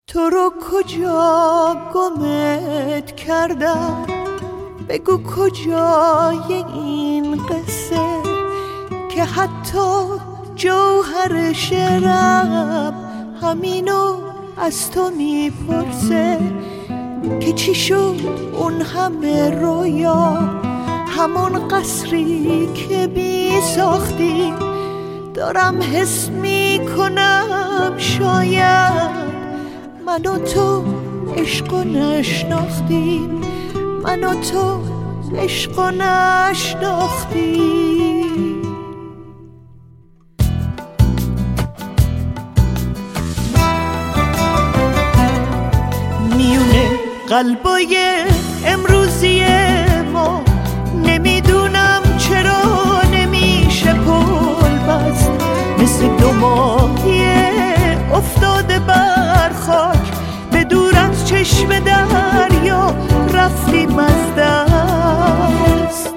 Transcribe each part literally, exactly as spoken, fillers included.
تو رو کجا گمت کردم، بگو کجای این قصه که حتی جوهر شعرم همینو از تو میپرسه که چی شد اون همه رویا، همون قصری که بی ساختی. دارم حس میکنم شاید من و تو عشق و نشناختیم، من و تو عشق و نشناختیم. میونه قلبای امروزی ما نمیدونم چرا نمیشه پل بست، مثل دو ماهی افتاده بر خاک به دور از چشم دریا رفتیم از دست.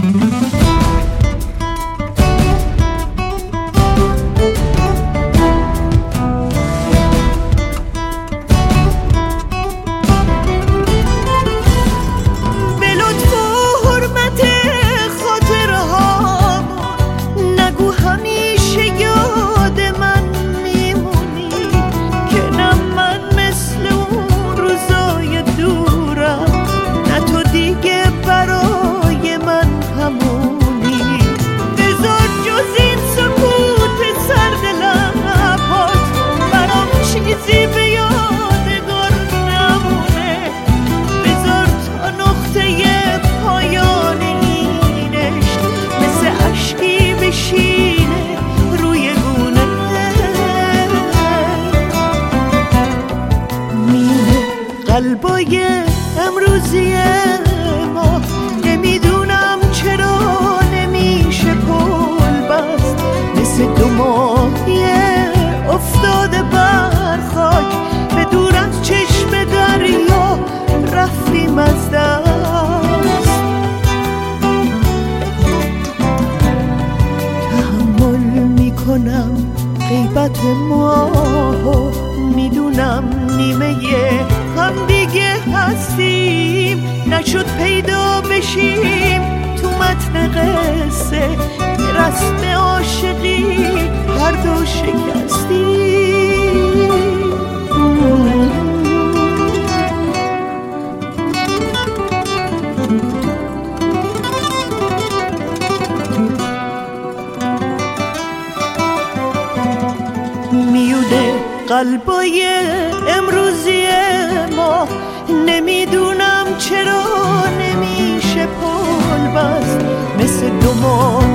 به لطف و حرمت خاطرهام نگو همیشه یاد من میمونی که نه من مثل اون روزای دورم، نه تو دیگه برای من همونی. بذار جز این سکوت سرد لبات برام چیزی به یادگار نمونه. بذار تا نقطه پایان این عشق مثل اشکی بشینه روی گونه. میونه قلبای امروزی ما نمیدونم چرا نمیشه پل بست، مثل دو ماهی افتاده بر خاک به دور از چشم دریا رفتیم از دست. تحمل میکنم غیبت ما، میدونم نیمه هم دیگه هستیم، نشد پیدا بشیم تو متن قصه به رسم عاشقی هر دو شکستیم. میونه قلبای امروزی ما نمیدونم چرا نمیشه پل بست، مثل دو ماه